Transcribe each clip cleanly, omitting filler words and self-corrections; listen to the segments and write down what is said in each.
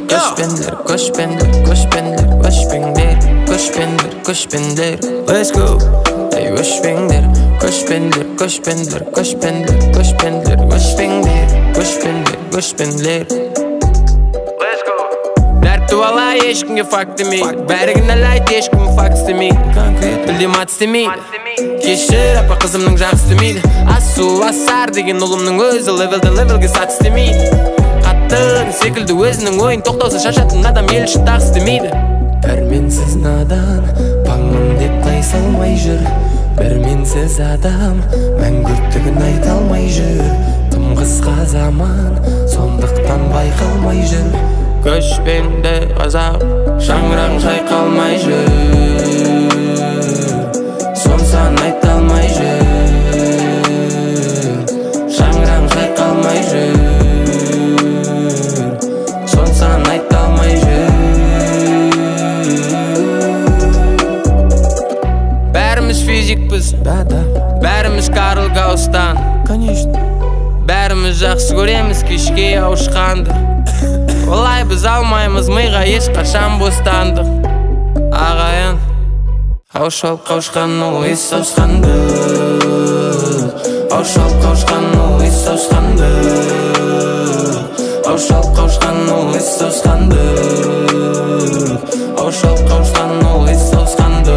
Göçbenler, göçbenler, göçbenler, göçbenler, göçbenler, göçbenler. Let's go. Ey göçbenler, göçbenler, göçbenler, göçbenler, göçbenler, göçbenler, göçbenler, göçbenler. Let's go. Dertli valla eşkimge fakt demey. Bәрігін алайт ешкім факт істемей. Білдем ат істемейді. Кешір апа қызымның жақ істемейді. Асу асар деген ұлымның өзі левелге сат істемейді. Қаттың секілді өзінің ойын тоқтауса шашатын адам ел үшін тақ істемейді. Пәрменсіз надан паңмын деп қай салмай жүр. Пәрменсіз адам мәңгүрттігін айта алмай жүр. Тым қысқа заман сондықтан байқалмай жүр. Көшпенді қазақ шаңыраң шайқалмай жүр. Сонсан айта алмай жүр. Шаңыраң шайқалмай жүр. Сонсан айта алмай жүр. Бәріміз физикпіз, бәріміз Карл Гаустан. Конечно. Бәріміз жақсы көреміз кешке ауышқанды. Олай біз алмаймыз миға ешқашан бостандық. Ағайын Аушалып қауышқан ол ес сауысқанды. Аушалып қауышқан ол ес сауысқанды. Аушалып қауышқан ол ес сауысқанды. Аушалып қауышқан ол ес сауысқанды.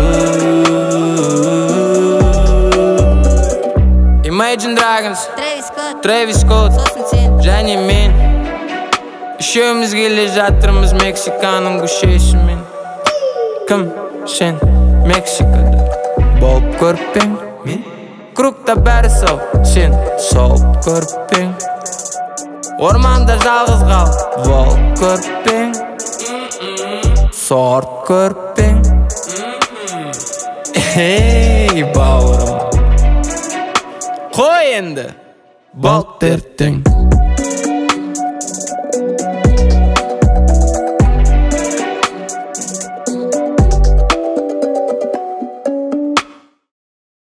Imagine Dragons, Travis Scott және мен үшеуміз келе жатырмыз Мексиканың көшесімен. Кім сен Мексикада болып көрпең? Мен кругта бәрі сау, сен солып көрпең. Орманда жалғыз қал болып көрпең. Сорт көрпең. Ей бауырым, қой енді болт ертең.